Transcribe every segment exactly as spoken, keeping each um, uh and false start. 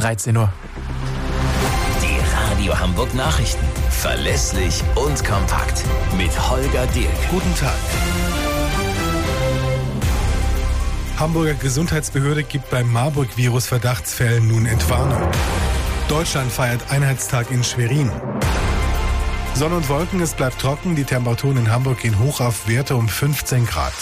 dreizehn Uhr. Die Radio Hamburg Nachrichten. Verlässlich und kompakt. Mit Holger Dirk. Guten Tag. Hamburger Gesundheitsbehörde gibt bei Marburg-Virus-Verdachtsfällen nun Entwarnung. Deutschland feiert Einheitstag in Schwerin. Sonne und Wolken, es bleibt trocken. Die Temperaturen in Hamburg gehen hoch auf Werte um fünfzehn Grad.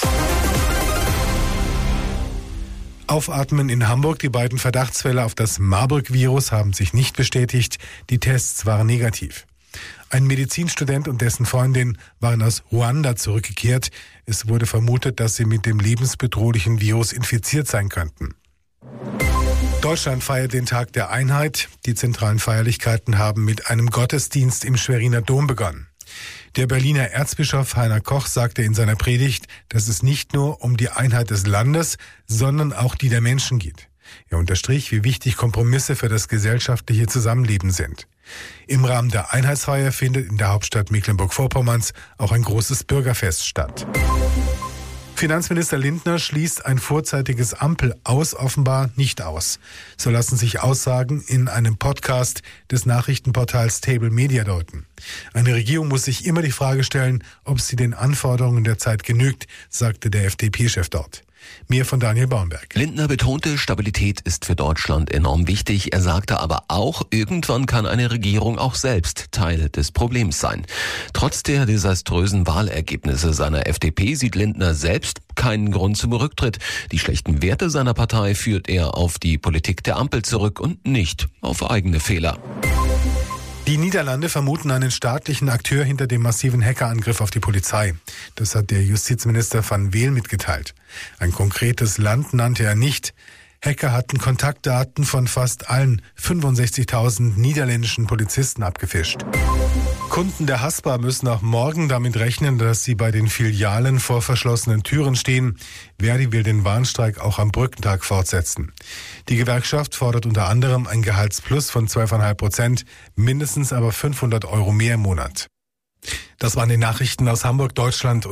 Aufatmen in Hamburg. Die beiden Verdachtsfälle auf das Marburg-Virus haben sich nicht bestätigt. Die Tests waren negativ. Ein Medizinstudent und dessen Freundin waren aus Ruanda zurückgekehrt. Es wurde vermutet, dass sie mit dem lebensbedrohlichen Virus infiziert sein könnten. Deutschland feiert den Tag der Einheit. Die zentralen Feierlichkeiten haben mit einem Gottesdienst im Schweriner Dom begonnen. Der Berliner Erzbischof Heiner Koch sagte in seiner Predigt, dass es nicht nur um die Einheit des Landes, sondern auch die der Menschen geht. Er unterstrich, wie wichtig Kompromisse für das gesellschaftliche Zusammenleben sind. Im Rahmen der Einheitsfeier findet in der Hauptstadt Mecklenburg-Vorpommerns auch ein großes Bürgerfest statt. Finanzminister Lindner schließt ein vorzeitiges Ampel-Aus offenbar nicht aus. So lassen sich Aussagen in einem Podcast des Nachrichtenportals Table Media deuten. Eine Regierung muss sich immer die Frage stellen, ob sie den Anforderungen der Zeit genügt, sagte der F D P-Chef dort. Mehr von Daniel Baumberg. Lindner betonte, Stabilität ist für Deutschland enorm wichtig. Er sagte aber auch, irgendwann kann eine Regierung auch selbst Teil des Problems sein. Trotz der desaströsen Wahlergebnisse seiner F D P sieht Lindner selbst keinen Grund zum Rücktritt. Die schlechten Werte seiner Partei führt er auf die Politik der Ampel zurück und nicht auf eigene Fehler. Die Niederlande vermuten einen staatlichen Akteur hinter dem massiven Hackerangriff auf die Polizei. Das hat der Justizminister Van Weel mitgeteilt. Ein konkretes Land nannte er nicht. Hacker hatten Kontaktdaten von fast allen fünfundsechzigtausend niederländischen Polizisten abgefischt. Kunden der Haspa müssen auch morgen damit rechnen, dass sie bei den Filialen vor verschlossenen Türen stehen. Verdi will den Warnstreik auch am Brückentag fortsetzen. Die Gewerkschaft fordert unter anderem ein Gehaltsplus von zwölf Komma fünf Prozent, mindestens aber fünfhundert Euro mehr im Monat. Das waren die Nachrichten aus Hamburg, Deutschland